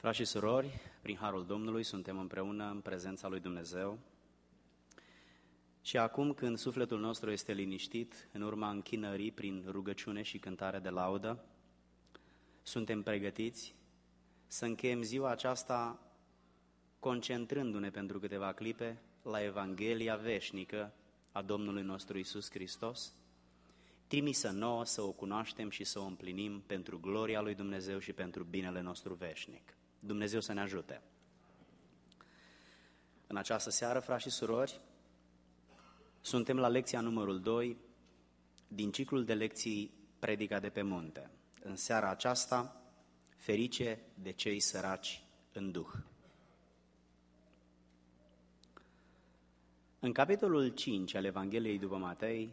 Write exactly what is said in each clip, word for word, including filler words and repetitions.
Frați și surori, prin harul Domnului suntem împreună în prezența lui Dumnezeu și acum când sufletul nostru este liniștit, în urma închinării prin rugăciune și cântare de laudă, suntem pregătiți să încheiem ziua aceasta concentrându-ne pentru câteva clipe la Evanghelia veșnică a Domnului nostru Iisus Hristos, trimisă nouă să o cunoaștem și să o împlinim pentru gloria lui Dumnezeu și pentru binele nostru veșnic. Dumnezeu să ne ajute! În această seară, frați și surori, suntem la lecția numărul doi din ciclul de lecții Predica de pe munte. În seara aceasta, ferice de cei săraci în Duh. În capitolul cinci al Evangheliei după Matei,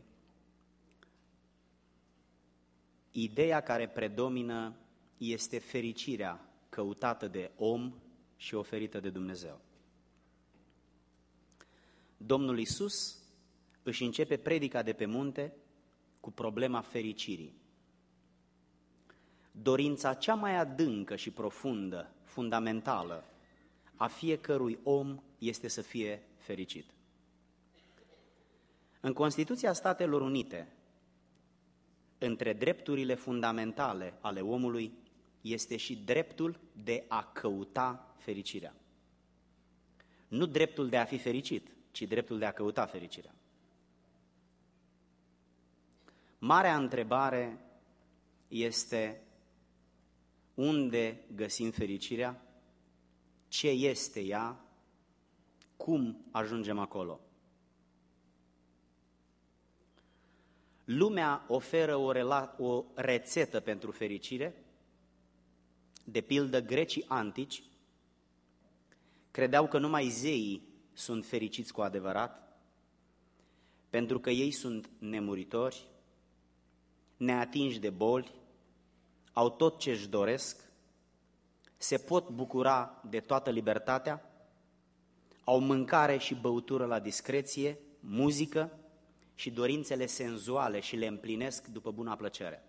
ideea care predomină este fericirea căutată de om și oferită de Dumnezeu. Domnul Iisus își începe predica de pe munte cu problema fericirii. Dorința cea mai adâncă și profundă, fundamentală, a fiecărui om este să fie fericit. În Constituția Statelor Unite, între drepturile fundamentale ale omului, este și dreptul de a căuta fericirea. Nu dreptul de a fi fericit, ci dreptul de a căuta fericirea. Marea întrebare este: unde găsim fericirea? Ce este ea? Cum ajungem acolo? Lumea oferă o, rela- o rețetă pentru fericire. De pildă, grecii antici credeau că numai zeii sunt fericiți cu adevărat, pentru că ei sunt nemuritori, neatinși de boli, au tot ce își doresc, se pot bucura de toată libertatea, au mâncare și băutură la discreție, muzică și dorințele senzuale și le împlinesc după buna plăcere.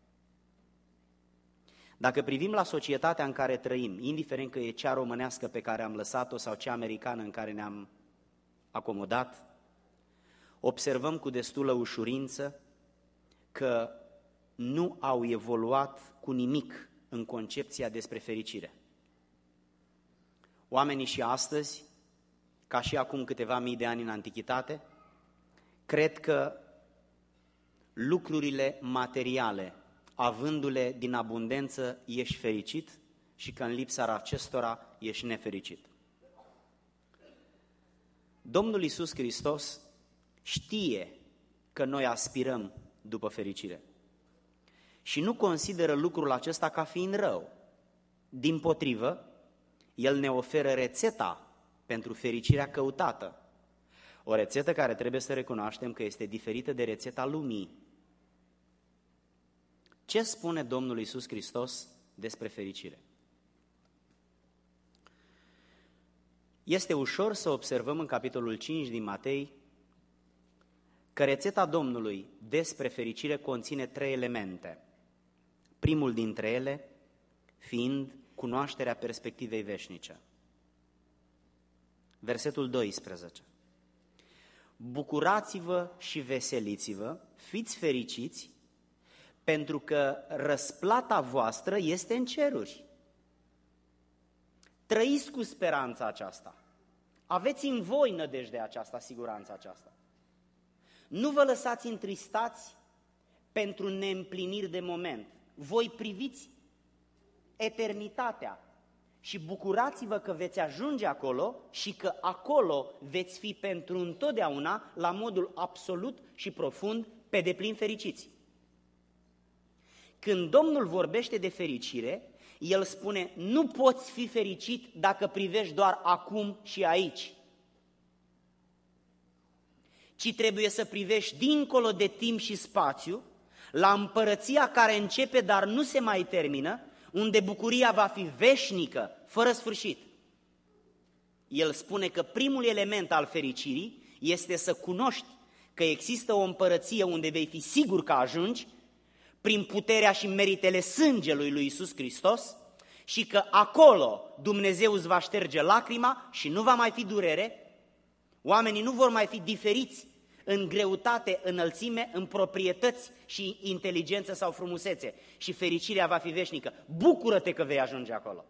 Dacă privim la societatea în care trăim, indiferent că e cea românească pe care am lăsat-o sau cea americană în care ne-am acomodat, observăm cu destulă ușurință că nu au evoluat cu nimic în concepția despre fericire. Oamenii și astăzi, ca și acum câteva mii de ani în antichitate, cred că lucrurile materiale, avându-le din abundență, ești fericit și că în lipsa acestora ești nefericit. Domnul Iisus Hristos știe că noi aspirăm după fericire și nu consideră lucrul acesta ca fiind rău. Dimpotrivă, El ne oferă rețeta pentru fericirea căutată. O rețetă care trebuie să recunoaștem că este diferită de rețeta lumii. Ce spune Domnul Iisus Hristos despre fericire? Este ușor să observăm în capitolul cinci din Matei că rețeta Domnului despre fericire conține trei elemente. Primul dintre ele fiind cunoașterea perspectivei veșnice. Versetul doisprezece. Bucurați-vă și veseliți-vă, fiți fericiți, pentru că răsplata voastră este în ceruri. Trăiți cu speranța aceasta. Aveți în voi nădejdea aceasta, siguranța aceasta. Nu vă lăsați întristați pentru neîmpliniri de moment. Voi priviți eternitatea și bucurați-vă că veți ajunge acolo și că acolo veți fi pentru întotdeauna, la modul absolut și profund, pe deplin fericiți. Când Domnul vorbește de fericire, El spune: nu poți fi fericit dacă privești doar acum și aici, ci trebuie să privești dincolo de timp și spațiu, la împărăția care începe, dar nu se mai termină, unde bucuria va fi veșnică, fără sfârșit. El spune că primul element al fericirii este să cunoști că există o împărăție unde vei fi sigur că ajungi, prin puterea și meritele sângelui lui Iisus Hristos, și că acolo Dumnezeu îți va șterge lacrima și nu va mai fi durere, oamenii nu vor mai fi diferiți în greutate, înălțime, în proprietăți și inteligență sau frumusețe și fericirea va fi veșnică. Bucură-te că vei ajunge acolo.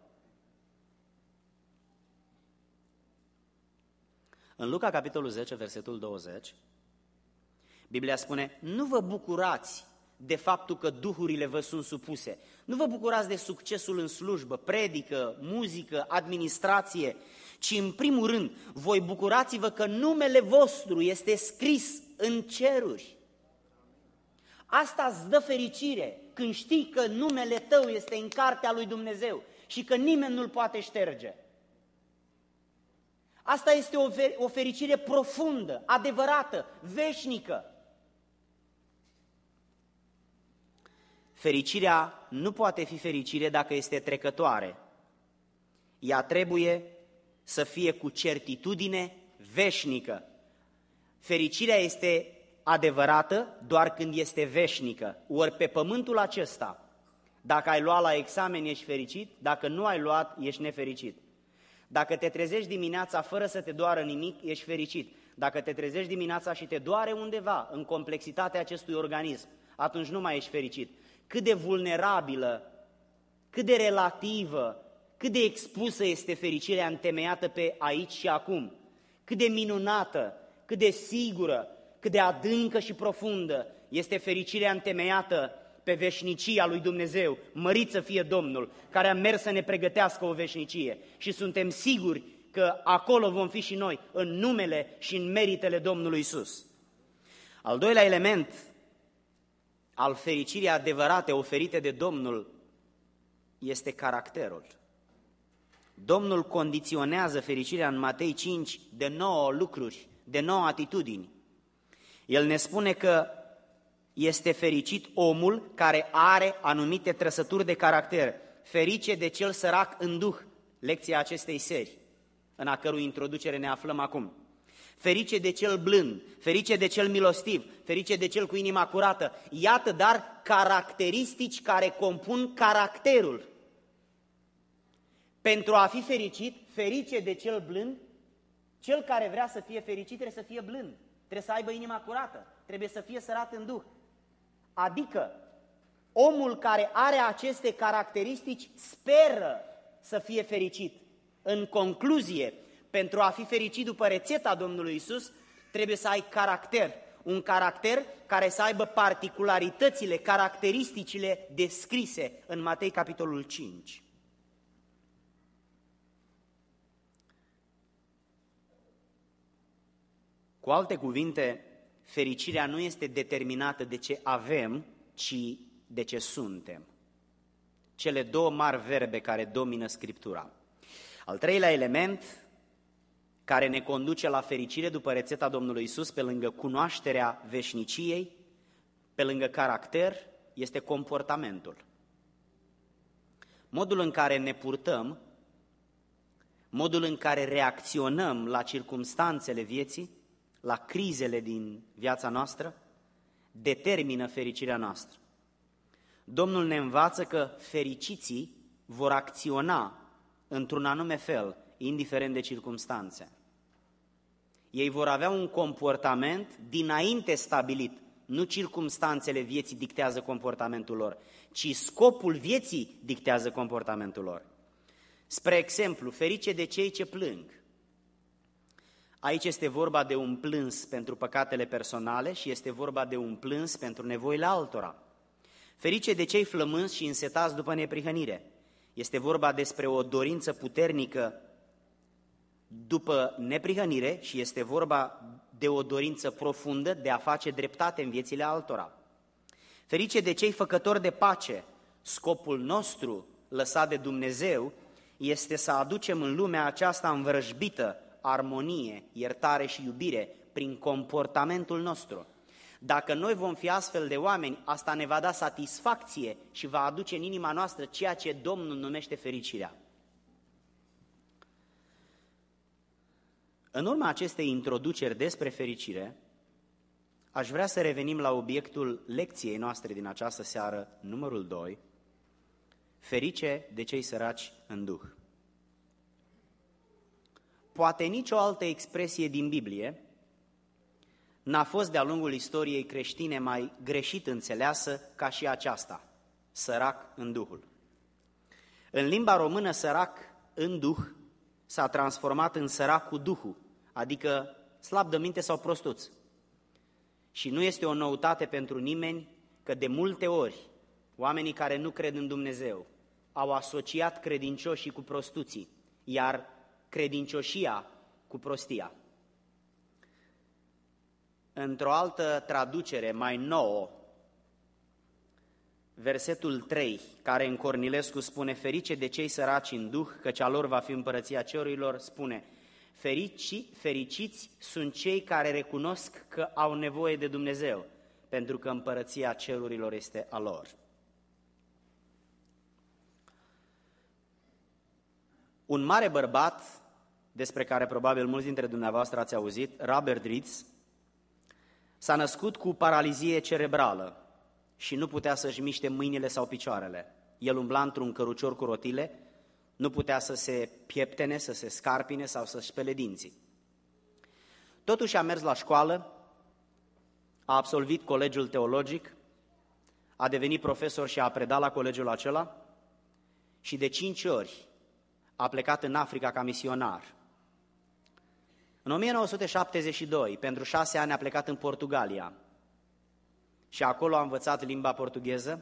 În Luca, capitolul zece, versetul douăzeci, Biblia spune, nu vă bucurați de faptul că duhurile vă sunt supuse. Nu vă bucurați de succesul în slujbă, predică, muzică, administrație, ci în primul rând, voi bucurați-vă că numele vostru este scris în ceruri. Asta îți dă fericire când știi că numele tău este în cartea lui Dumnezeu și că nimeni nu-l poate șterge. Asta este o, o fericire profundă, adevărată, veșnică. Fericirea nu poate fi fericire dacă este trecătoare. Ea trebuie să fie cu certitudine veșnică. Fericirea este adevărată doar când este veșnică. Ori pe pământul acesta, dacă ai luat la examen, ești fericit, dacă nu ai luat, ești nefericit. Dacă te trezești dimineața fără să te doară nimic, ești fericit. Dacă te trezești dimineața și te doare undeva în complexitatea acestui organism, atunci nu mai ești fericit. Cât de vulnerabilă, cât de relativă, cât de expusă este fericirea întemeiată pe aici și acum, cât de minunată, cât de sigură, cât de adâncă și profundă este fericirea întemeiată pe veșnicia lui Dumnezeu, mărit să fie Domnul, care a mers să ne pregătească o veșnicie și suntem siguri că acolo vom fi și noi, în numele și în meritele Domnului Iisus. Al doilea element al fericirii adevărate oferite de Domnul este caracterul. Domnul condiționează fericirea în Matei cinci de nouă lucruri, de nouă atitudini. El ne spune că este fericit omul care are anumite trăsături de caracter. Ferice de cel sărac în duh, lecția acestei seri, în a cărui introducere ne aflăm acum. Ferice de cel blând, ferice de cel milostiv, ferice de cel cu inima curată. Iată, dar, caracteristici care compun caracterul. Pentru a fi fericit, ferice de cel blând, cel care vrea să fie fericit trebuie să fie blând, trebuie să aibă inima curată, trebuie să fie sărat în duh. Adică, omul care are aceste caracteristici speră să fie fericit. În concluzie, pentru a fi fericit după rețeta Domnului Iisus, trebuie să ai caracter. Un caracter care să aibă particularitățile, caracteristicile descrise în Matei, capitolul cinci. Cu alte cuvinte, fericirea nu este determinată de ce avem, ci de ce suntem. Cele două mari verbe care domină Scriptura. Al treilea element care ne conduce la fericire după rețeta Domnului Iisus, pe lângă cunoașterea veșniciei, pe lângă caracter, este comportamentul. Modul în care ne purtăm, modul în care reacționăm la circumstanțele vieții, la crizele din viața noastră, determină fericirea noastră. Domnul ne învață că fericiții vor acționa într-un anume fel, indiferent de circumstanțe. Ei vor avea un comportament dinainte stabilit. Nu circumstanțele vieții dictează comportamentul lor, ci scopul vieții dictează comportamentul lor. Spre exemplu, ferice de cei ce plâng. Aici este vorba de un plâns pentru păcatele personale și este vorba de un plâns pentru nevoile altora. Ferice de cei flămânzi și însetați după neprihănire. Este vorba despre o dorință puternică după neprihănire și este vorba de o dorință profundă de a face dreptate în viețile altora. Ferice de cei făcători de pace. Scopul nostru, lăsat de Dumnezeu, este să aducem în lumea aceasta învrăjbită armonie, iertare și iubire prin comportamentul nostru. Dacă noi vom fi astfel de oameni, asta ne va da satisfacție și va aduce în inima noastră ceea ce Domnul numește fericirea. În urma acestei introduceri despre fericire, aș vrea să revenim la obiectul lecției noastre din această seară, numărul doi, Ferice de cei săraci în duh. Poate nicio altă expresie din Biblie n-a fost de-a lungul istoriei creștine mai greșit înțeleasă ca și aceasta, sărac în Duhul. În limba română, sărac în Duh s-a transformat în sărac cu Duhul, adică slab de minte sau prostuț. Și nu este o noutate pentru nimeni că de multe ori oamenii care nu cred în Dumnezeu au asociat credincioșii cu prostuții, iar credincioșia cu prostia. Într-o altă traducere mai nouă, versetul trei, care în Cornilescu spune: ferice de cei săraci în duh, căci a lor va fi împărăția cerurilor, spune: Ferici, fericiți sunt cei care recunosc că au nevoie de Dumnezeu, pentru că împărăția cerurilor este a lor. Un mare bărbat, despre care probabil mulți dintre dumneavoastră ați auzit, Robert Reeds, s-a născut cu paralizie cerebrală și nu putea să-și miște mâinile sau picioarele. El umbla într-un cărucior cu rotile, nu putea să se pieptene, să se scarpine sau să-și spele dinții. Totuși a mers la școală, a absolvit colegiul teologic, a devenit profesor și a predat la colegiul acela și de cinci ori a plecat în Africa ca misionar. În o mie nouă sute șaptezeci și doi, pentru șase ani, a plecat în Portugalia și acolo a învățat limba portugheză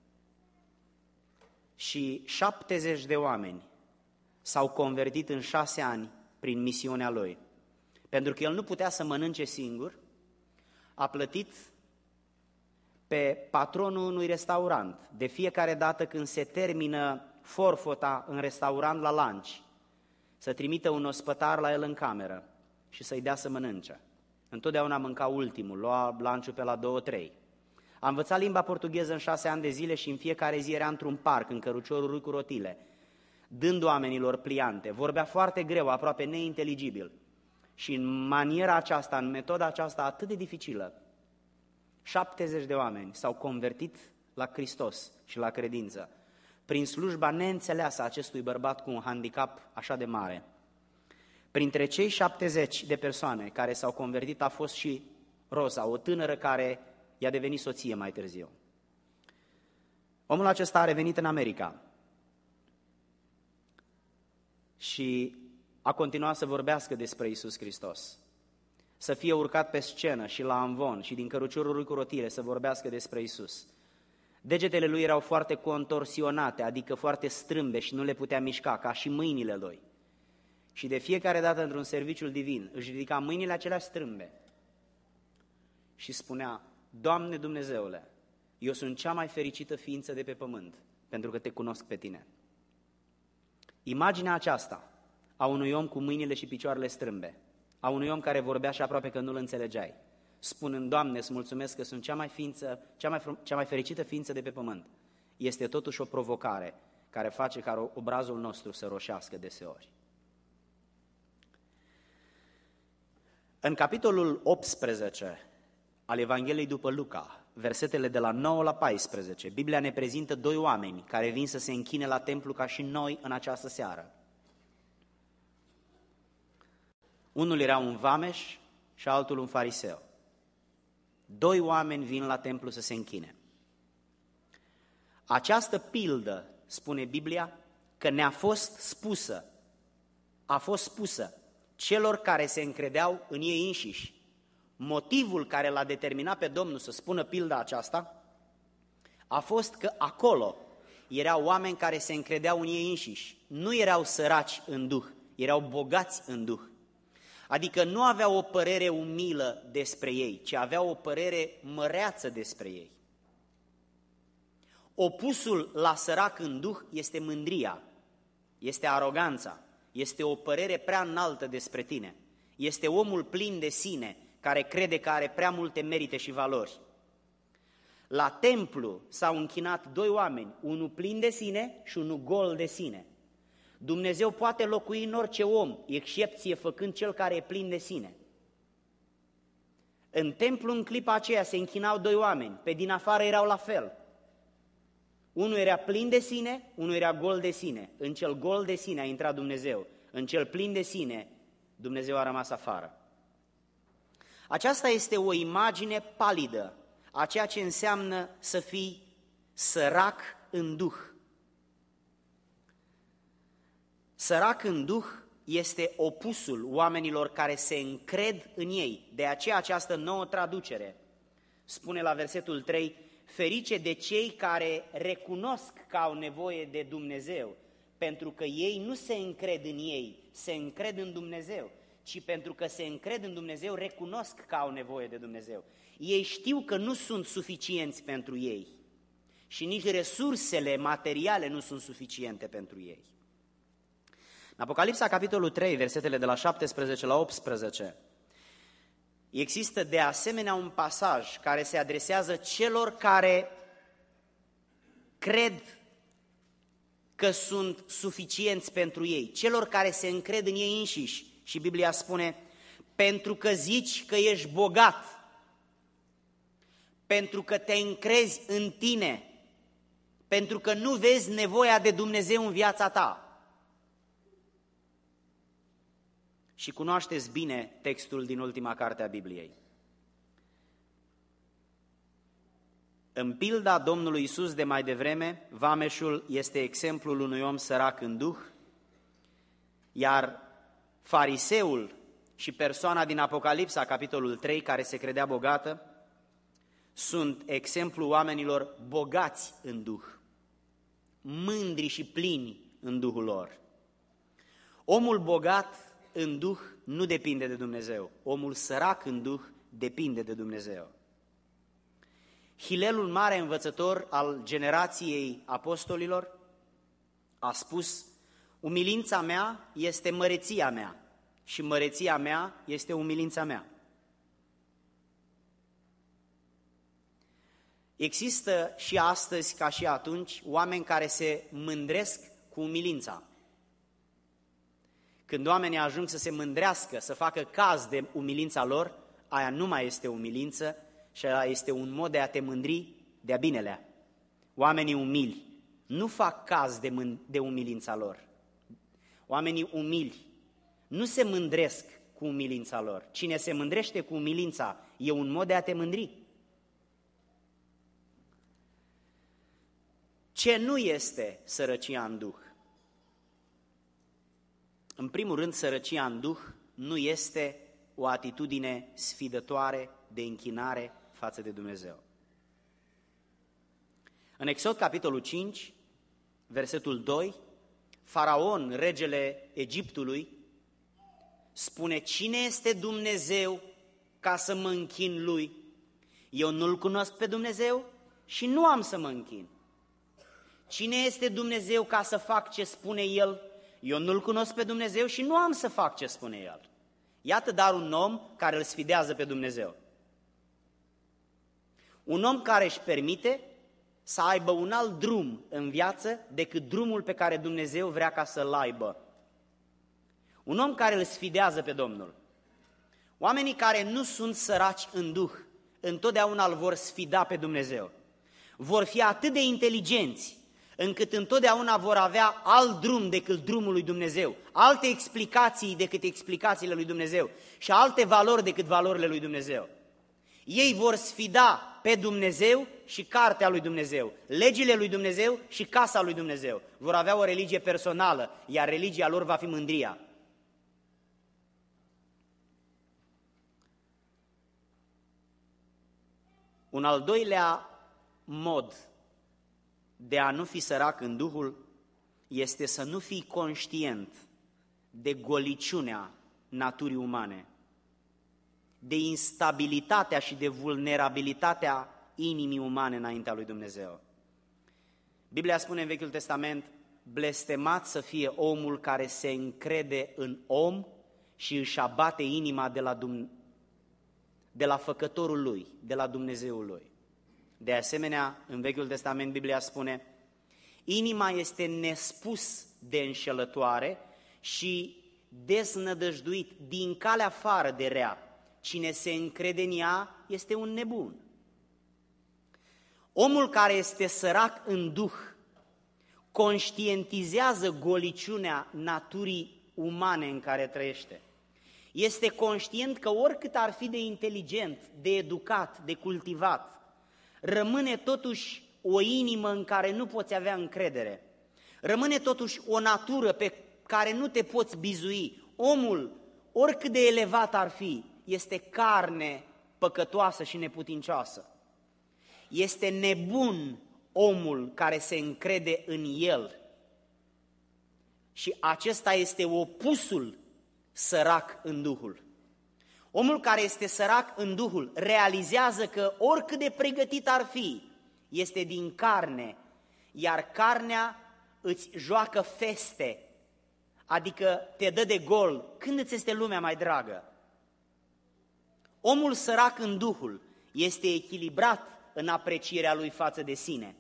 și șaptezeci de oameni s-au convertit în șase ani prin misiunea lui. Pentru că el nu putea să mănânce singur, a plătit pe patronul unui restaurant. De fiecare dată când se termină forfota în restaurant la lunch, să trimită un ospătar la el în cameră și să-i dea să mănânce. Întotdeauna mânca ultimul, lua lunch-ul pe la două trei. A învățat limba portugheză în șase ani de zile și în fiecare zi era într-un parc, în căruciorul lui cu rotile, dând oamenilor pliante. Vorbea foarte greu, aproape neinteligibil. Și în maniera aceasta, în metoda aceasta atât de dificilă, șaptezeci de oameni s-au convertit la Hristos și la credință, prin slujba neînțeleasă a acestui bărbat cu un handicap așa de mare. Printre cei șaptezeci de persoane care s-au convertit a fost și Rosa, o tânără care i-a devenit soție mai târziu. Omul acesta a revenit în America și a continuat să vorbească despre Iisus Hristos, să fie urcat pe scenă și la amvon și din căruciorul lui cu rotile să vorbească despre Iisus. Degetele lui erau foarte contorsionate, adică foarte strâmbe și nu le putea mișca, ca și mâinile lui. Și de fiecare dată într-un serviciul divin își ridica mâinile acelea strâmbe și spunea: Doamne Dumnezeule, eu sunt cea mai fericită ființă de pe pământ, pentru că te cunosc pe tine. Imaginea aceasta a unui om cu mâinile și picioarele strâmbe, a unui om care vorbea și aproape că nu-l înțelegeai, spunând: Doamne, îți mulțumesc că sunt cea mai, ființă, cea mai, cea mai fericită ființă de pe pământ, este totuși o provocare care face ca obrazul nostru să roșească deseori. În capitolul optsprezece al Evangheliei după Luca, versetele de la nouă la paisprezece, Biblia ne prezintă doi oameni care vin să se închine la templu ca și noi în această seară. Unul era un vameș și altul un fariseu. Doi oameni vin la templu să se închine. Această pildă, spune Biblia, că ne-a fost spusă, a fost spusă celor care se încredeau în ei înșiși. Motivul care l-a determinat pe Domnul să spună pilda aceasta a fost că acolo erau oameni care se încredeau în ei înșiși. Nu erau săraci în duh, erau bogați în duh. Adică nu aveau o părere umilă despre ei, ci aveau o părere măreață despre ei. Opusul la sărac în duh este mândria, este aroganța, este o părere prea înaltă despre tine, este omul plin de sine, care crede că are prea multe merite și valori. La templu s-au închinat doi oameni, unul plin de sine și unul gol de sine. Dumnezeu poate locui în orice om, excepție făcând cel care e plin de sine. În templu, în clipa aceea, se închinau doi oameni, pe din afară erau la fel. Unul era plin de sine, unul era gol de sine. În cel gol de sine a intrat Dumnezeu, în cel plin de sine Dumnezeu a rămas afară. Aceasta este o imagine palidă a ceea ce înseamnă să fii sărac în duh. Sărac în duh este opusul oamenilor care se încred în ei. De aceea această nouă traducere spune la versetul trei, ferice de cei care recunosc că au nevoie de Dumnezeu, pentru că ei nu se încred în ei, se încred în Dumnezeu, ci pentru că se încred în Dumnezeu, recunosc că au nevoie de Dumnezeu. Ei știu că nu sunt suficienți pentru ei și nici resursele materiale nu sunt suficiente pentru ei. În Apocalipsa, capitolul trei, versetele de la șaptesprezece la optsprezece, există de asemenea un pasaj care se adresează celor care cred că sunt suficienți pentru ei, celor care se încred în ei înșiși. Și Biblia spune, pentru că zici că ești bogat, pentru că te încrezi în tine, pentru că nu vezi nevoia de Dumnezeu în viața ta. Și cunoașteți bine textul din ultima carte a Bibliei. În pilda Domnului Iisus de mai devreme, vameșul este exemplul unui om sărac în duh, iar fariseul și persoana din Apocalipsa, capitolul trei, care se credea bogată, sunt exemplul oamenilor bogați în duh, mândri și plini în duhul lor. Omul bogat în duh nu depinde de Dumnezeu, omul sărac în duh depinde de Dumnezeu. Hilelul, mare învățător al generației apostolilor, a spus, umilința mea este măreția mea și măreția mea este umilința mea. Există și astăzi, ca și atunci, oameni care se mândresc cu umilința. Când oamenii ajung să se mândrească, să facă caz de umilința lor, aia nu mai este umilință și aia este un mod de a te mândri de-a binelea. Oamenii umili nu fac caz de, mând- de umilința lor. Oamenii umili nu se mândresc cu umilința lor. Cine se mândrește cu umilința e un mod de a te mândri. Ce nu este sărăcia în duh? În primul rând, sărăcia în duh nu este o atitudine sfidătoare de închinare față de Dumnezeu. În Exod, capitolul cinci, versetul doi, Faraon, regele Egiptului, spune, cine este Dumnezeu ca să mă închin lui? Eu nu-L cunosc pe Dumnezeu și nu am să mă închin. Cine este Dumnezeu ca să fac ce spune El? Eu nu-L cunosc pe Dumnezeu și nu am să fac ce spune El. Iată dar un om care îl sfidează pe Dumnezeu. Un om care își permite să aibă un alt drum în viață decât drumul pe care Dumnezeu vrea ca să-l aibă. Un om care îl sfidează pe Domnul. Oamenii care nu sunt săraci în duh, întotdeauna îl vor sfida pe Dumnezeu. Vor fi atât de inteligenți, încât întotdeauna vor avea alt drum decât drumul lui Dumnezeu, alte explicații decât explicațiile lui Dumnezeu și alte valori decât valorile lui Dumnezeu. Ei vor sfida pe Dumnezeu și cartea lui Dumnezeu, legile lui Dumnezeu și casa lui Dumnezeu. Vor avea o religie personală, iar religia lor va fi mândria. Un al doilea mod de a nu fi sărac în Duhul este să nu fii conștient de goliciunea naturii umane, de instabilitatea și de vulnerabilitatea inimii umane înaintea lui Dumnezeu. Biblia spune în Vechiul Testament, blestemat să fie omul care se încrede în om și își abate inima de la, Dum- de la făcătorul lui, de la Dumnezeul lui. De asemenea, în Vechiul Testament, Biblia spune, inima este nespus de înșelătoare și deznădăjduit din calea afară de rea. Cine se încrede în ea este un nebun. Omul care este sărac în duh conștientizează goliciunea naturii umane în care trăiește. Este conștient că oricât ar fi de inteligent, de educat, de cultivat, rămâne totuși o inimă în care nu poți avea încredere. Rămâne totuși o natură pe care nu te poți bizui. Omul, oricât de elevat ar fi, este carne păcătoasă și neputincioasă. Este nebun omul care se încrede în el. Și acesta este opusul sărac în Duhul. Omul care este sărac în Duhul realizează că oricât de pregătit ar fi, este din carne, iar carnea îți joacă feste, adică te dă de gol. Când îți este lumea mai dragă? Omul sărac în Duhul este echilibrat în aprecierea lui față de sine.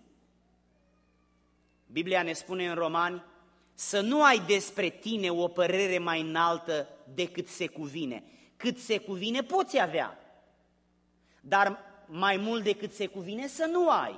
Biblia ne spune în Romani să nu ai despre tine o părere mai înaltă decât se cuvine. Cât se cuvine poți avea, dar mai mult decât se cuvine să nu ai.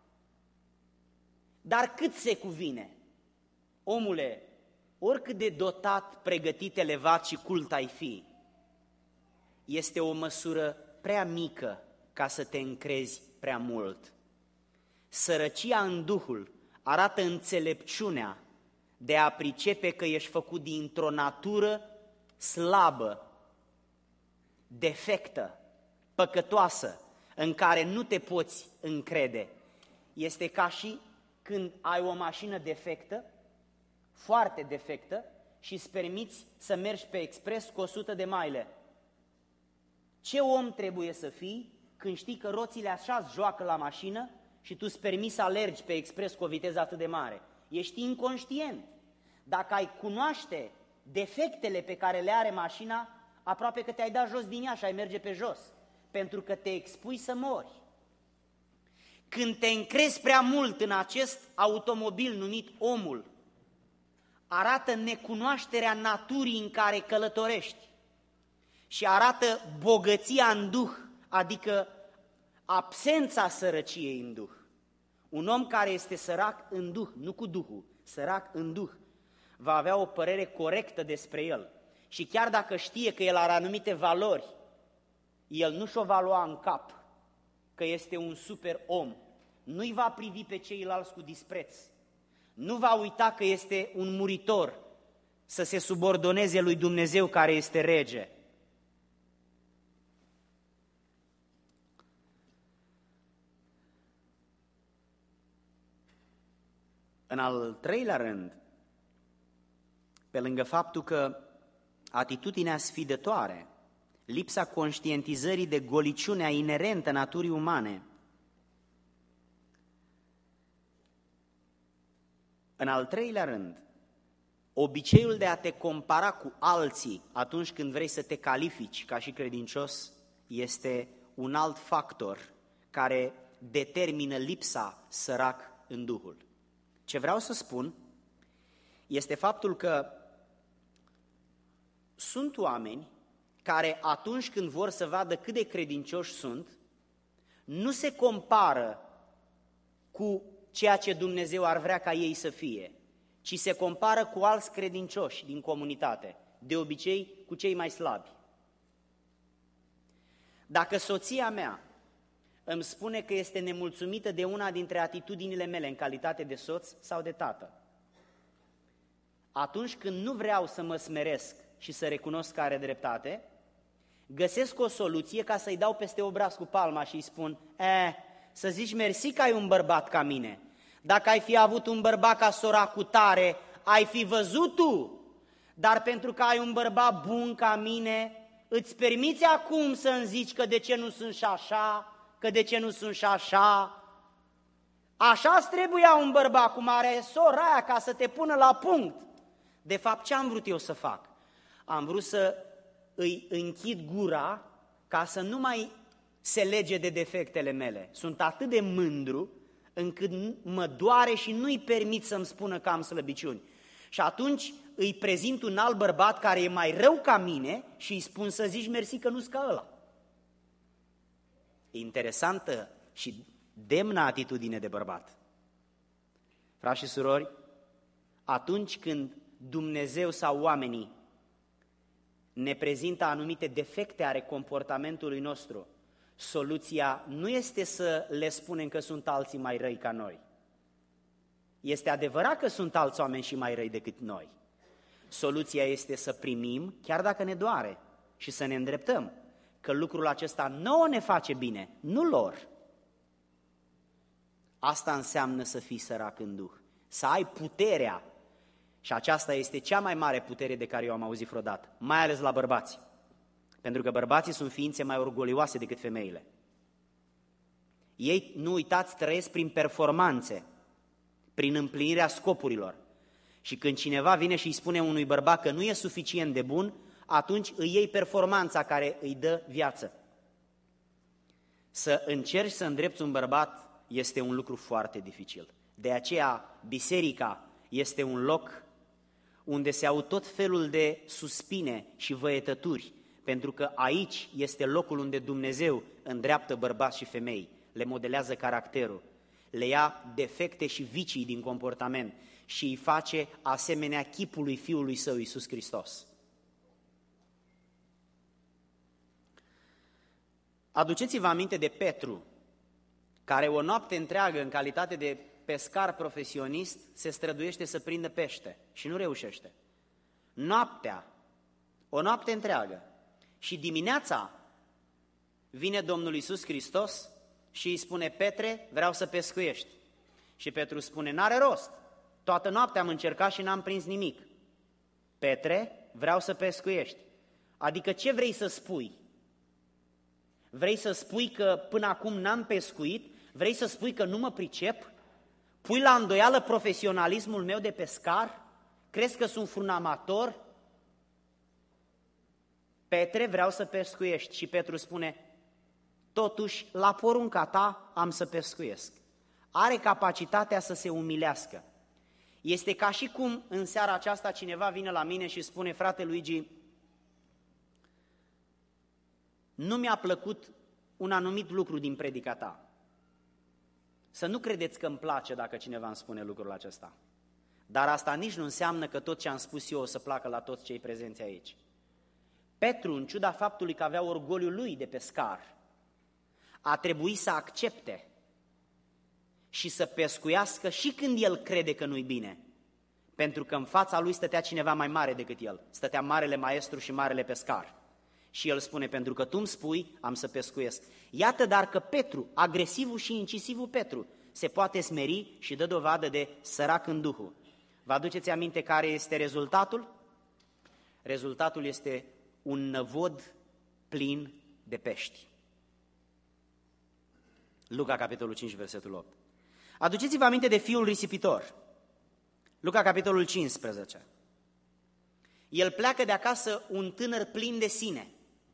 Dar cât se cuvine? Omule, oricât de dotat, pregătit, elevat și cult ai fi, este o măsură prea mică ca să te încrezi prea mult. Sărăcia în Duhul arată înțelepciunea de a pricepe că ești făcut dintr-o natură slabă, defectă, păcătoasă, în care nu te poți încrede. Este ca și când ai o mașină defectă, foarte defectă, și îți permiți să mergi pe expres cu o sută de maile. Ce om trebuie să fii când știi că roțile așa joacă la mașină și tu îți permiți să alergi pe expres cu o viteză atât de mare? Ești inconștient. Dacă ai cunoaște defectele pe care le are mașina, aproape că te-ai dat jos din ea și ai merge pe jos, pentru că te expui să mori. Când te încrezi prea mult în acest automobil numit omul, arată necunoașterea naturii în care călătorești și arată bogăția în Duh, adică absența sărăciei în Duh. Un om care este sărac în Duh, nu cu Duhul, sărac în Duh, va avea o părere corectă despre el. Și chiar dacă știe că el are anumite valori, el nu și-o va lua în cap că este un super om. Nu-i va privi pe ceilalți cu dispreț. Nu va uita că este un muritor să se subordoneze lui Dumnezeu care este rege. În al treilea rând, pe lângă faptul că atitudinea sfidătoare, lipsa conștientizării de goliciunea inerentă naturii umane, în al treilea rând, obiceiul de a te compara cu alții atunci când vrei să te califici ca și credincios este un alt factor care determină lipsa sărac în Duhul. Ce vreau să spun este faptul că sunt oameni care atunci când vor să vadă cât de credincioși sunt, nu se compară cu ceea ce Dumnezeu ar vrea ca ei să fie, ci se compară cu alți credincioși din comunitate, de obicei cu cei mai slabi. Dacă soția mea îmi spune că este nemulțumită de una dintre atitudinile mele în calitate de soț sau de tată, atunci când nu vreau să mă smeresc și să recunosc că are dreptate, găsesc o soluție ca să-i dau peste obraz cu palma și îi spun: eh, să zici mersi că ai un bărbat ca mine. Dacă ai fi avut un bărbat ca sora cu tare, ai fi văzut tu. Dar pentru că ai un bărbat bun ca mine, îți permiți acum să-mi zici că de ce nu sunt și așa, că de ce nu sunt și așa. Așa-ți trebuia un bărbat cum are sora aia ca să te pună la punct. De fapt, ce am vrut eu să fac? Am vrut să îi închid gura ca să nu mai se lege de defectele mele. Sunt atât de mândru încât mă doare și nu-i permit să-mi spună că am slăbiciuni. Și atunci îi prezint un alt bărbat care e mai rău ca mine și îi spun să zici mersi că nu-s ca ăla. E interesantă și demnă atitudine de bărbat. Frați și surori, atunci când Dumnezeu sau oamenii ne prezintă anumite defecte ale comportamentului nostru, soluția nu este să le spunem că sunt alții mai răi ca noi. Este adevărat că sunt alți oameni și mai răi decât noi. Soluția este să primim, chiar dacă ne doare, și să ne îndreptăm, că lucrul acesta nouă ne face bine, nu lor. Asta înseamnă să fii sărac în duh, să ai puterea, și aceasta este cea mai mare putere de care eu am auzit vreodată, mai ales la bărbați, pentru că bărbații sunt ființe mai orgolioase decât femeile. Ei, nu uitați, trăiesc prin performanțe, prin împlinirea scopurilor. Și când cineva vine și îi spune unui bărbat că nu e suficient de bun, atunci îi iei performanța care îi dă viață. Să încerci să îndrepți un bărbat este un lucru foarte dificil. De aceea, biserica este un loc unde se au tot felul de suspine și văietături, pentru că aici este locul unde Dumnezeu îndreaptă bărbați și femei, le modelează caracterul, le ia defecte și vicii din comportament și îi face asemenea chipului Fiului Său, Iisus Hristos. Aduceți-vă aminte de Petru, care o noapte întreagă, în calitate de pescar profesionist, se străduiește să prindă pește și nu reușește. Noaptea, o noapte întreagă. Și dimineața vine Domnul Iisus Hristos și îi spune: Petre, vreau să pescuiești. Și Petru spune: n-are rost, toată noaptea am încercat și n-am prins nimic. Petre, vreau să pescuiești. Adică ce vrei să spui? Vrei să spui că până acum n-am pescuit? Vrei să spui că nu mă pricep? Pui la îndoială profesionalismul meu de pescar? Crezi că sunt un amator? Petre, vreau să pescuiești. Și Petru spune: totuși, la porunca ta am să pescuiesc. Are capacitatea să se umilească. Este ca și cum în seara aceasta cineva vine la mine și spune: frate Luigi, nu mi-a plăcut un anumit lucru din predica ta. Să nu credeți că îmi place dacă cineva îmi spune lucrul acesta. Dar asta nici nu înseamnă că tot ce am spus eu o să placă la toți cei prezenți aici. Petru, în ciuda faptului că avea orgoliul lui de pescar, a trebuit să accepte și să pescuiască și când el crede că nu-i bine. Pentru că în fața lui stătea cineva mai mare decât el. Stătea marele maestru și marele pescar. Și el spune: pentru că tu îmi spui, am să pescuiesc. Iată dar că Petru, agresivul și incisivul Petru, se poate smeri și dă dovadă de sărac în Duhul. Vă aduceți aminte care este rezultatul? Rezultatul este un năvod plin de pești. Luca, capitolul cinci, versetul opt. Aduceți-vă aminte de fiul risipitor. Luca, capitolul cincisprezece. El pleacă de acasă un tânăr plin de sine.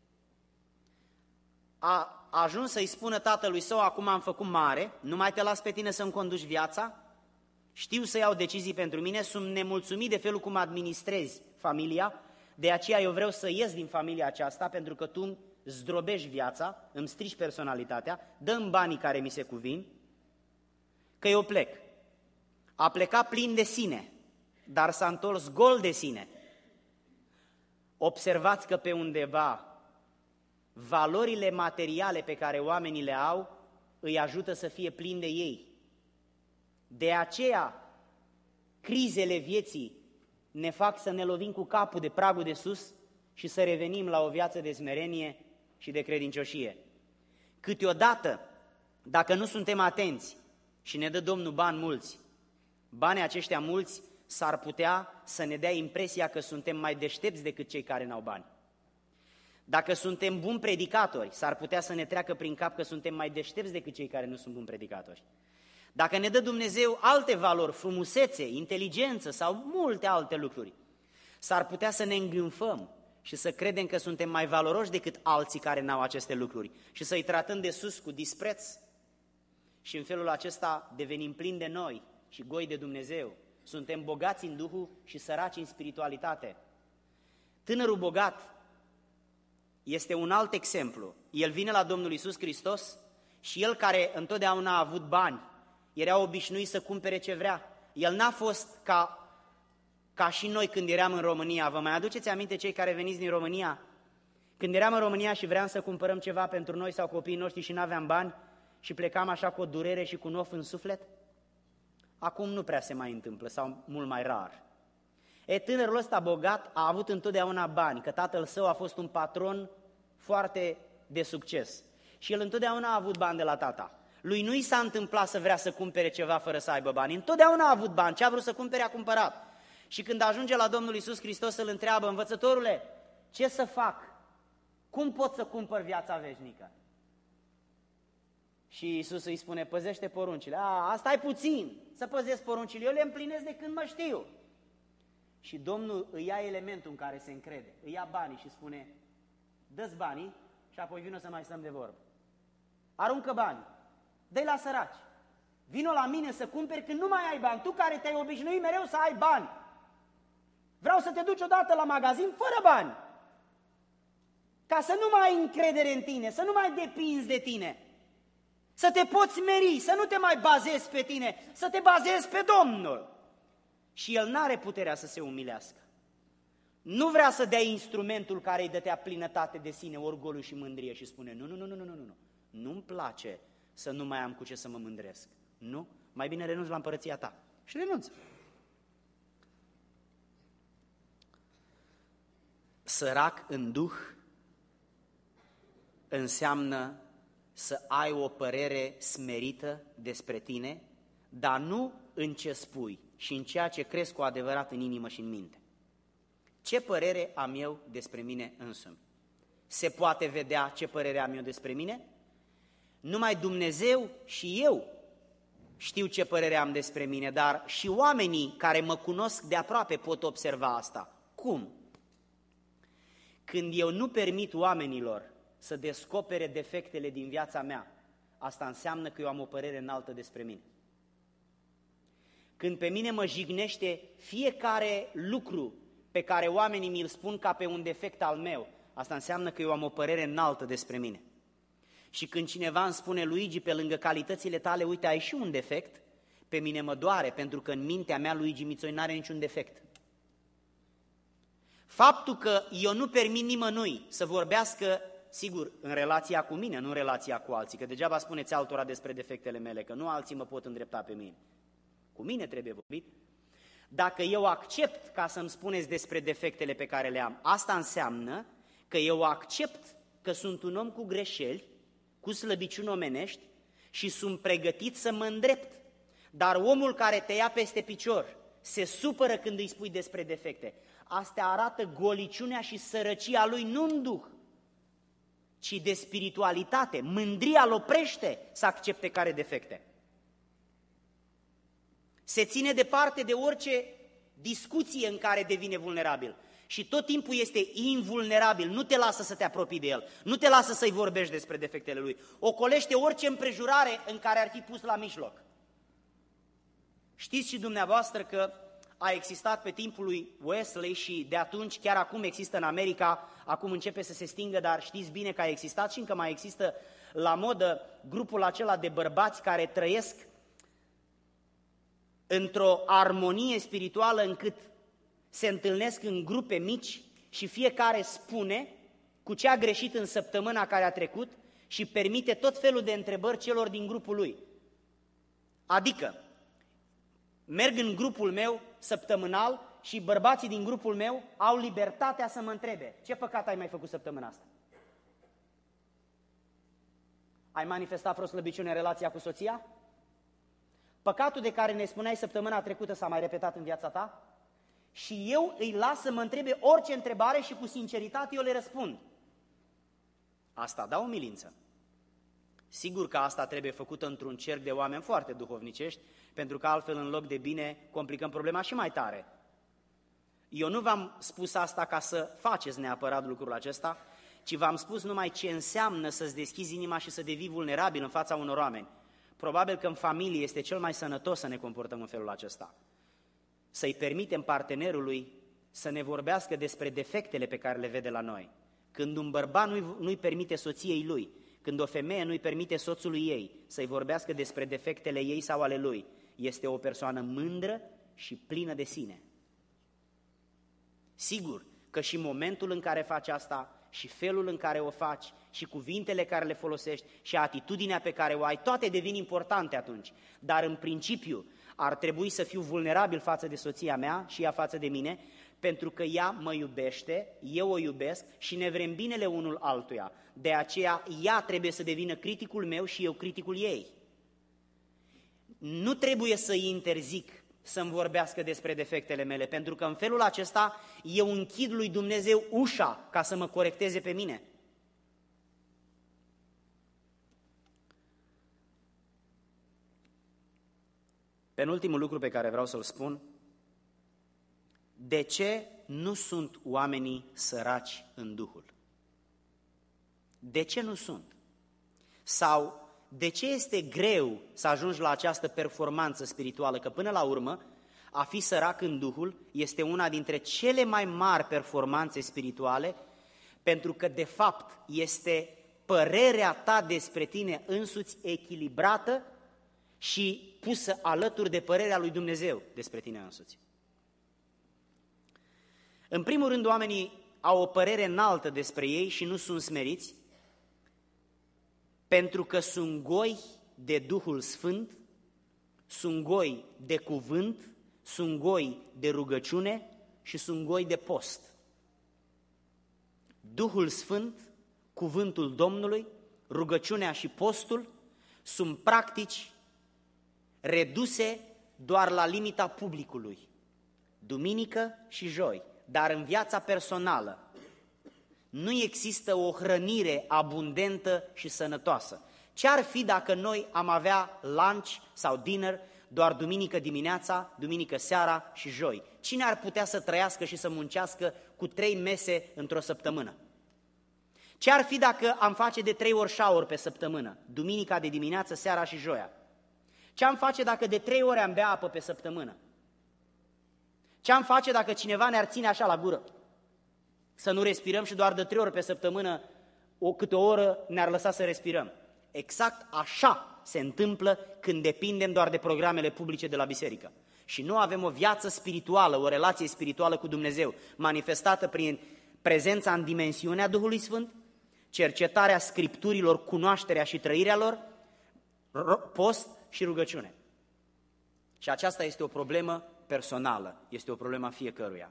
A ajuns să-i spună tatălui său: acum am făcut mare, nu mai te las pe tine să-mi conduci viața, știu să iau decizii pentru mine, sunt nemulțumit de felul cum administrezi familia, de aceea eu vreau să ies din familia aceasta pentru că tu zdrobești viața, îmi strici personalitatea, dă-mi banii care mi se cuvin, că eu plec. A plecat plin de sine, dar s-a întors gol de sine. Observați că pe undeva valorile materiale pe care oamenii le au îi ajută să fie plini de ei. De aceea, crizele vieții ne fac să ne lovim cu capul de pragul de sus și să revenim la o viață de smerenie și de credincioșie. Câteodată, dacă nu suntem atenți și ne dă Domnul bani mulți, banii aceștia mulți s-ar putea să ne dea impresia că suntem mai deștepți decât cei care n-au bani. Dacă suntem buni predicatori, s-ar putea să ne treacă prin cap că suntem mai deștepți decât cei care nu sunt buni predicatori. Dacă ne dă Dumnezeu alte valori, frumusețe, inteligență sau multe alte lucruri, s-ar putea să ne îngânfăm și să credem că suntem mai valoroși decât alții care n-au aceste lucruri și să-i tratăm de sus cu dispreț și în felul acesta devenim plini de noi și goi de Dumnezeu. Suntem bogați în Duhul și săraci în spiritualitate. Tânărul bogat este un alt exemplu. El vine la Domnul Iisus Hristos Și el, care întotdeauna a avut bani, era obișnuit să cumpere ce vrea. El n-a fost ca, ca și noi când eram în România. Vă mai aduceți aminte, cei care veniți din România? Când eram în România și vreau să cumpărăm ceva pentru noi sau copiii noștri și n-aveam bani și plecam așa cu o durere și cu un of în suflet? Acum nu prea se mai întâmplă, sau mult mai rar. E, tânărul ăsta bogat a avut întotdeauna bani, că tatăl său a fost un patron foarte de succes. Și el întotdeauna a avut bani de la tata. Lui nu i s-a întâmplat să vrea să cumpere ceva fără să aibă bani. Întotdeauna a avut bani, ce a vrut să cumpere a cumpărat. Și când ajunge la Domnul Iisus Hristos, îl întreabă: învățătorule, ce să fac? Cum pot să cumpăr viața veșnică? Și Iisus îi spune: păzește poruncile. A, asta e puțin, să păzesc poruncile, eu le împlinesc de când mă știu. Și Domnul îi ia elementul în care se încrede, îi ia banii și spune: dă-ți banii și apoi vină să mai stăm de vorbă. Aruncă banii, dă-i la săraci, vino la mine să cumperi când nu mai ai bani, tu care te-ai obișnuit mereu să ai bani. Vreau să te duci odată la magazin fără bani, ca să nu mai ai încredere în tine, să nu mai depinzi de tine, să te poți meri, să nu te mai bazezi pe tine, să te bazezi pe Domnul. Și el n-are puterea să se umilească. Nu vrea să dea instrumentul care îi dătea plinătate de sine, orgoliu și mândrie, și spune: nu, nu, nu, nu, nu, nu, nu, nu-mi place să nu mai am cu ce să mă mândresc. Nu, mai bine renunț la împărăția ta. Și renunță. Sărac în duh înseamnă să ai o părere smerită despre tine, dar nu în ce spui, și în ceea ce crezi cu adevărat în inimă și în minte. Ce părere am eu despre mine însumi? Se poate vedea ce părere am eu despre mine? Numai Dumnezeu și eu știu ce părere am despre mine, dar și oamenii care mă cunosc de aproape pot observa asta. Cum? Când eu nu permit oamenilor să descopere defectele din viața mea, asta înseamnă că eu am o părere înaltă despre mine. Când pe mine mă jignește fiecare lucru pe care oamenii mi-l spun ca pe un defect al meu, asta înseamnă că eu am o părere înaltă despre mine. Și când cineva îmi spune: Luigi, pe lângă calitățile tale, uite, ai și un defect, pe mine mă doare, pentru că în mintea mea Luigi Mițoi n-are niciun defect. Faptul că eu nu permit nimănui să vorbească, sigur, în relația cu mine, nu în relația cu alții, că degeaba spuneți altora despre defectele mele, că nu alții mă pot îndrepta pe mine. Cu mine trebuie vorbit. Dacă eu accept ca să-mi spuneți despre defectele pe care le am, asta înseamnă că eu accept că sunt un om cu greșeli, cu slăbiciuni omenești și sunt pregătit să mă îndrept. Dar omul care te ia peste picior se supără când îi spui despre defecte. Astea arată goliciunea și sărăcia lui nu în duh, ci de spiritualitate. Mândria îl oprește să accepte care defecte. Se ține departe de orice discuție în care devine vulnerabil. Și tot timpul este invulnerabil, nu te lasă să te apropii de el, nu te lasă să-i vorbești despre defectele lui. Ocolește orice împrejurare în care ar fi pus la mijloc. Știți și dumneavoastră că a existat pe timpul lui Wesley și de atunci, chiar acum există în America, acum începe să se stingă, dar știți bine că a existat și încă mai există la modă grupul acela de bărbați care trăiesc într-o armonie spirituală încât se întâlnesc în grupe mici și fiecare spune cu ce a greșit în săptămâna care a trecut și permite tot felul de întrebări celor din grupul lui. Adică, merg în grupul meu săptămânal și bărbații din grupul meu au libertatea să mă întrebe: ce păcat ai mai făcut săptămâna asta? Ai manifestat vreo slăbiciune în relația cu soția? Păcatul de care ne spuneai săptămâna trecută s-a mai repetat în viața ta? Și eu îi las să mă întrebe orice întrebare și cu sinceritate eu le răspund. Asta da umilință. Sigur că asta trebuie făcută într-un cerc de oameni foarte duhovnicești, pentru că altfel în loc de bine complicăm problema și mai tare. Eu nu v-am spus asta ca să faceți neapărat lucrul acesta, ci v-am spus numai ce înseamnă să-ți deschizi inima și să devii vulnerabil în fața unor oameni. Probabil că în familie este cel mai sănătos să ne comportăm în felul acesta. Să-i permitem partenerului să ne vorbească despre defectele pe care le vede la noi. Când un bărbat nu-i, nu-i permite soției lui, Când o femeie nu-i permite soțului ei să-i vorbească despre defectele ei sau ale lui, este o persoană mândră și plină de sine. Sigur că și momentul în care faci asta, și felul în care o faci, și cuvintele care le folosești, și atitudinea pe care o ai, toate devin importante atunci. Dar în principiu ar trebui să fiu vulnerabil față de soția mea și ea față de mine, pentru că ea mă iubește, eu o iubesc și ne vrem binele unul altuia. De aceea ea trebuie să devină criticul meu și eu criticul ei. Nu trebuie să-i interzic să-mi vorbească despre defectele mele, pentru că în felul acesta eu închid lui Dumnezeu ușa ca să mă corecteze pe mine. Penultimul lucru pe care vreau să-l spun: de ce nu sunt oamenii săraci în Duhul? De ce nu sunt? Sau de ce este greu să ajungi la această performanță spirituală? Că până la urmă, a fi sărac în Duhul este una dintre cele mai mari performanțe spirituale, pentru că de fapt este părerea ta despre tine însuți echilibrată și pusă alături de părerea lui Dumnezeu despre tine însuți. În primul rând, oamenii au o părere înaltă despre ei și nu sunt smeriți, pentru că sunt goi de Duhul Sfânt, sunt goi de cuvânt, sunt goi de rugăciune și sunt goi de post. Duhul Sfânt, cuvântul Domnului, rugăciunea și postul sunt practici reduse doar la limita publicului, duminică și joi, dar în viața personală nu există o hrănire abundentă și sănătoasă. Ce-ar fi dacă noi am avea lunch sau dinner doar duminică dimineața, duminică seara și joi? Cine ar putea să trăiască și să muncească cu trei mese într-o săptămână? Ce-ar fi dacă am face de trei ori shower pe săptămână, duminica de dimineață, seara și joia? Ce-am face dacă de trei ori am bea apă pe săptămână? Ce-am face dacă cineva ne-ar ține așa la gură? Să nu respirăm și doar de trei ori pe săptămână, o câte o oră ne-ar lăsa să respirăm. Exact așa se întâmplă când depindem doar de programele publice de la biserică. Și nu avem o viață spirituală, o relație spirituală cu Dumnezeu, manifestată prin prezența în dimensiunea Duhului Sfânt, cercetarea Scripturilor, cunoașterea și trăirea lor, post și rugăciune. Și aceasta este o problemă personală, este o problemă a fiecăruia.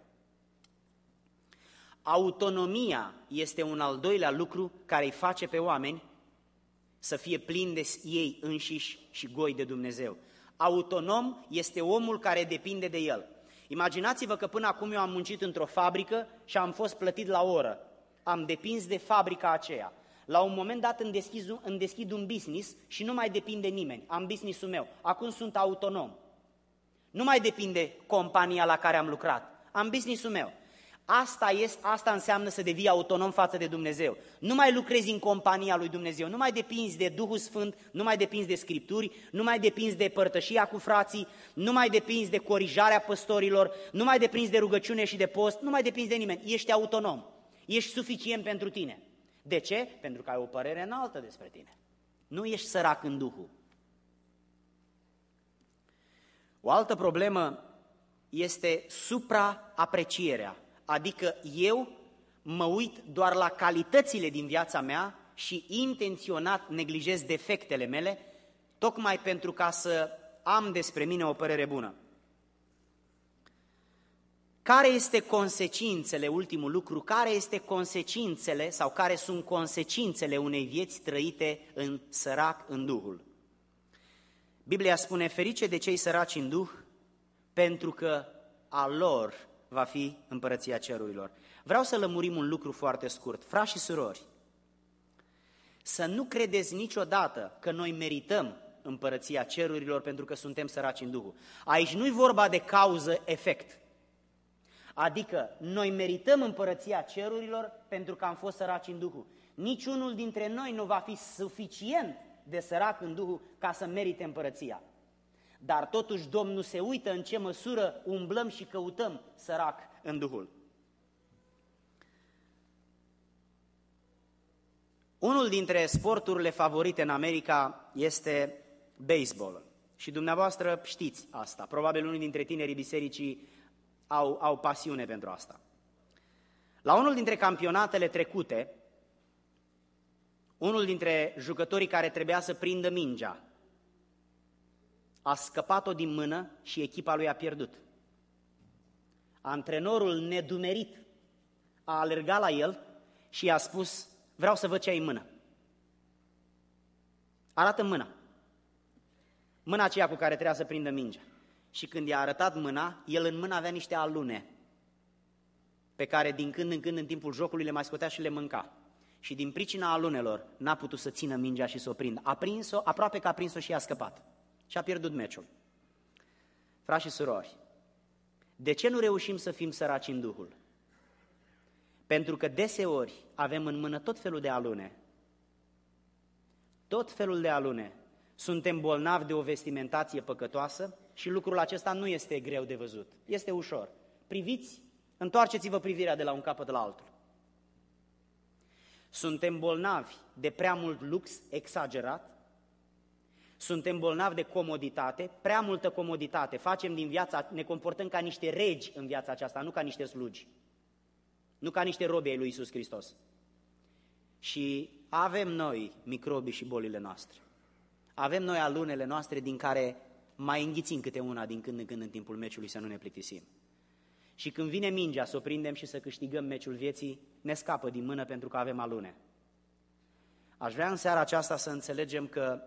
Autonomia este un al doilea lucru care îi face pe oameni să fie plini de ei înșiși și goi de Dumnezeu. Autonom este omul care depinde de el. Imaginați-vă că până acum eu am muncit într-o fabrică și am fost plătit la oră. Am depins de fabrica aceea. La un moment dat îmi deschid, îmi deschid un business și nu mai depinde nimeni. Am business-ul meu. Acum sunt autonom. Nu mai depinde compania la care am lucrat. Am business-ul meu. Asta, este, asta înseamnă să devii autonom față de Dumnezeu. Nu mai lucrezi în compania lui Dumnezeu, nu mai depinzi de Duhul Sfânt, nu mai depinzi de Scripturi, nu mai depinzi de părtășia cu frații, nu mai depinzi de corijarea păstorilor, nu mai depinzi de rugăciune și de post, nu mai depinzi de nimeni. Ești autonom, ești suficient pentru tine. De ce? Pentru că ai o părere înaltă despre tine. Nu ești sărac în Duhul. O altă problemă este supraaprecierea. Adică eu mă uit doar la calitățile din viața mea și intenționat neglijez defectele mele, tocmai pentru ca să am despre mine o părere bună. Care este consecințele, ultimul lucru, care este consecințele sau care sunt consecințele unei vieți trăite în sărac în Duhul? Biblia spune, ferice de cei săraci în Duh, pentru că a lor va fi împărăția cerurilor. Vreau să lămurim un lucru foarte scurt. Frați și surori, să nu credeți niciodată că noi merităm împărăția cerurilor pentru că suntem săraci în Duhul. Aici nu-i vorba de cauză-efect. Adică noi merităm împărăția cerurilor pentru că am fost săraci în Duhul. Niciunul dintre noi nu va fi suficient de sărac în Duhul ca să merite împărăția. Dar totuși Domnul se uită în ce măsură umblăm și căutăm sărac în Duhul. Unul dintre sporturile favorite în America este baseball. Și dumneavoastră știți asta. Probabil unii dintre tinerii bisericii au, au pasiune pentru asta. La unul dintre campionatele trecute, unul dintre jucătorii care trebuia să prindă mingea a scăpat-o din mână și echipa lui a pierdut. Antrenorul nedumerit a alergat la el și i-a spus: vreau să văd ce ai în mână. Arată mâna. Mâna aceea cu care trebuia să prindă mingea. Și când i-a arătat mâna, el în mână avea niște alune pe care din când în când în timpul jocului le mai scotea și le mânca. Și din pricina alunelor n-a putut să țină mingea și să o prindă. A prins-o, aproape că a prins-o și a scăpat. Și a pierdut meciul. Frați și surori, de ce nu reușim să fim săraci în Duhul? Pentru că deseori avem în mână tot felul de alune. Tot felul de alune. Suntem bolnavi de o vestimentație păcătoasă și lucrul acesta nu este greu de văzut. Este ușor. Priviți, întoarceți-vă privirea de la un capăt la altul. Suntem bolnavi de prea mult lux exagerat. Suntem bolnavi de comoditate, prea multă comoditate. Facem din viața, ne comportăm ca niște regi în viața aceasta, nu ca niște slugi. Nu ca niște robi ai lui Iisus Hristos. Și avem noi microbii și bolile noastre. Avem noi alunele noastre din care mai înghițim câte una din când în când în timpul meciului să nu ne plictisim. Și când vine mingea să o prindem și să câștigăm meciul vieții, ne scapă din mână pentru că avem alune. Aș vrea în seara aceasta să înțelegem că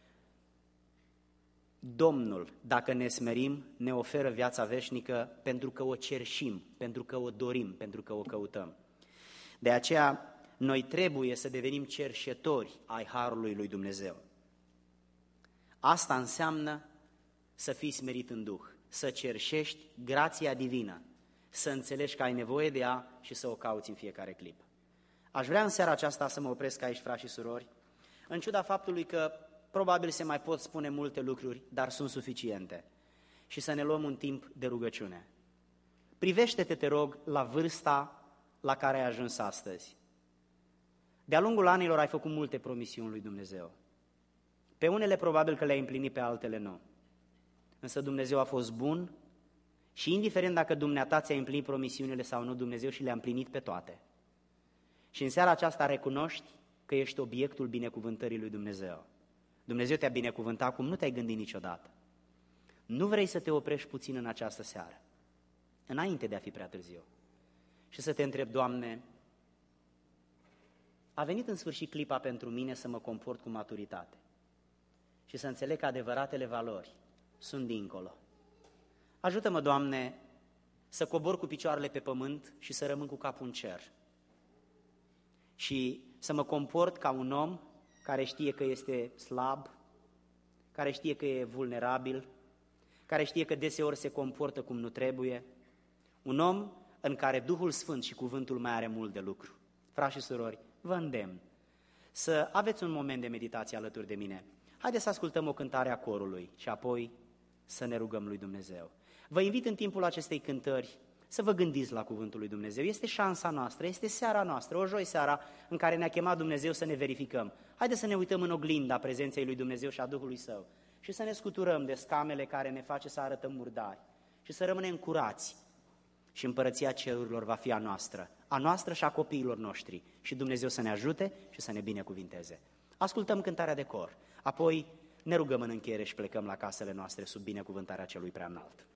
Domnul, dacă ne smerim, ne oferă viața veșnică pentru că o cerșim, pentru că o dorim, pentru că o căutăm. De aceea, noi trebuie să devenim cerșetori ai Harului lui Dumnezeu. Asta înseamnă să fii smerit în Duh, să cerșești grația divină, să înțelegi că ai nevoie de ea și să o cauți în fiecare clipă. Aș vrea în seara aceasta să mă opresc aici, frați și surori, în ciuda faptului că probabil se mai pot spune multe lucruri, dar sunt suficiente, și să ne luăm un timp de rugăciune. Privește-te, te rog, la vârsta la care ai ajuns astăzi. De-a lungul anilor ai făcut multe promisiuni lui Dumnezeu. Pe unele probabil că le-ai împlinit, pe altele nu. Însă Dumnezeu a fost bun și indiferent dacă dumneata ți-ai împlinit promisiunile sau nu, Dumnezeu și le-a împlinit pe toate. Și în seara aceasta recunoști că ești obiectul binecuvântării lui Dumnezeu. Dumnezeu te-a binecuvântat cum nu te-ai gândit niciodată. Nu vrei să te oprești puțin în această seară, înainte de a fi prea târziu, și să te întrebi: Doamne, a venit în sfârșit clipa pentru mine să mă comport cu maturitate și să înțeleg că adevăratele valori sunt dincolo. Ajută-mă, Doamne, să cobor cu picioarele pe pământ și să rămân cu capul în cer și să mă comport ca un om care știe că este slab, care știe că e vulnerabil, care știe că deseori se comportă cum nu trebuie, un om în care Duhul Sfânt și cuvântul mai are mult de lucru. Frați și surori, vă îndemn să aveți un moment de meditație alături de mine. Haideți să ascultăm o cântare a corului și apoi să ne rugăm lui Dumnezeu. Vă invit în timpul acestei cântări să vă gândiți la cuvântul lui Dumnezeu. Este șansa noastră, este seara noastră, o joi seara în care ne-a chemat Dumnezeu să ne verificăm. Haideți să ne uităm în oglinda prezenței lui Dumnezeu și a Duhului Său și să ne scuturăm de scamele care ne face să arătăm murdari și să rămânem curați. Și împărăția cerurilor va fi a noastră, a noastră și a copiilor noștri, și Dumnezeu să ne ajute și să ne binecuvinteze. Ascultăm cântarea de cor, apoi ne rugăm în încheiere și plecăm la casele noastre sub binecuvântarea Celui Preaînalt.